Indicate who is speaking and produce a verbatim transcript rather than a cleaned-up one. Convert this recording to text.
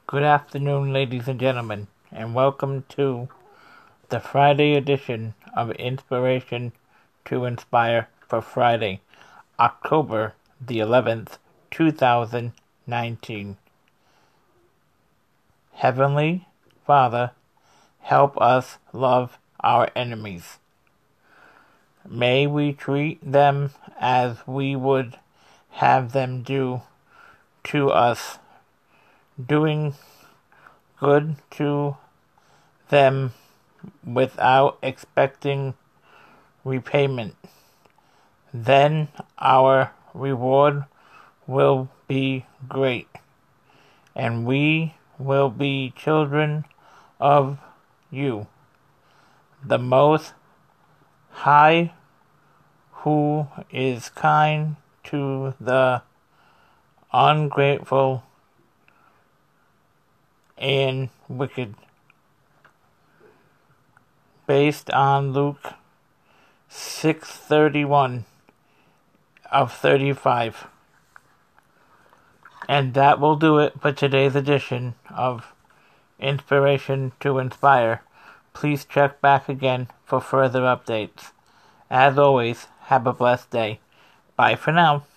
Speaker 1: Good afternoon, ladies and gentlemen, and welcome to the Friday edition of Inspiration to Inspire for Friday, October the eleventh, two thousand nineteen. Heavenly Father, help us love our enemies. May we treat them as we would have them do to us, doing good to them without expecting repayment. Then our reward will be great, and we will be children of you, the Most High, who is kind to the ungrateful and wicked. Based on Luke six thirty-one of thirty-five. And that will do it for today's edition of Inspiration to Inspire. Please check back again for further updates. As always, have a blessed day. Bye for now.